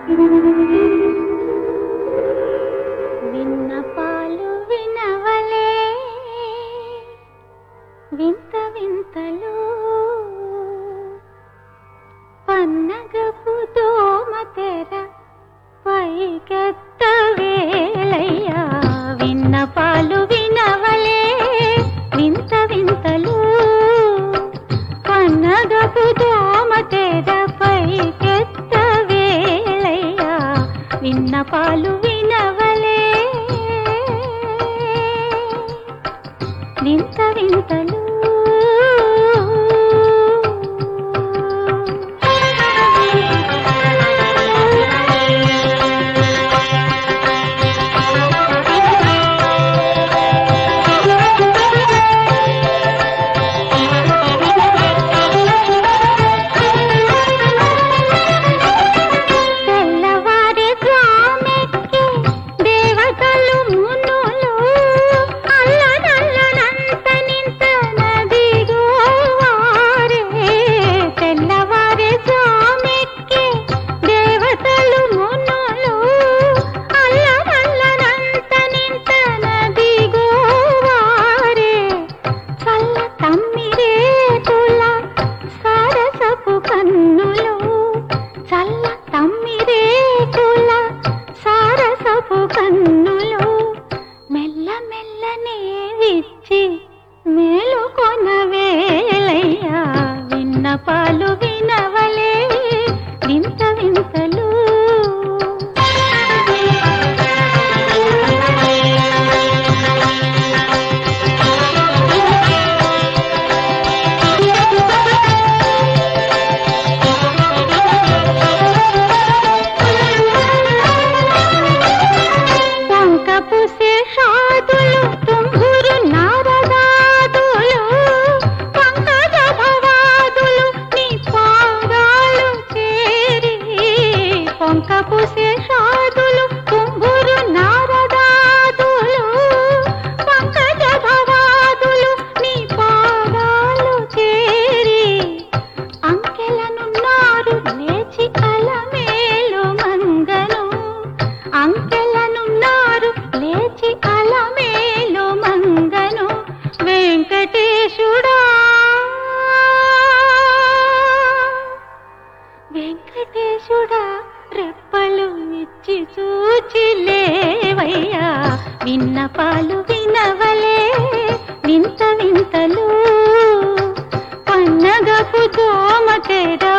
విన్నపాలు వినవలే వింత వింతలు పన్నగపు దోమ తెర పైకెత్త వేలయ్యా. విన్నపాలు వినవలే వింత వింతలు పన్నగపు దోమ తెర పైకెత్త వేలయ్యా. విన్నపాలు వినవలే వింత వింతలు. విన్నపాలు వినవలే వింత వింతలు. పంకపు శేషాదులు తుంగురు నారదాదులు పంకజ భవాదులు నీ పాదాలు చేరి. పంకపు శేషాదులు తుంగురు నారదాదులు పంకజ భవాదులు నీ పాదాలు చేరి. అంకెలనున్నారు లేచి అలమేలు మంగను. అంకెలనున్నారు లేచి అలమేలు మంగను. వెంకటేశుడా వెంకటేశుడా రెప్పలు ఇచ్చి చూచి లేవయ్యా. విన్నపాలు వినవలే వింత వింతలు పన్నగపు దోమ తెర